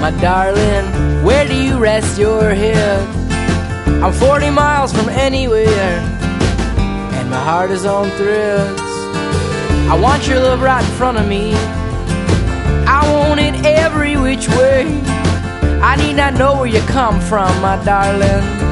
My darling, where do you rest your head? I'm 40 miles from anywhere, and my heart is on threads. I want your love right in front of me. I want it every which way. I need not know where you come from, my darling.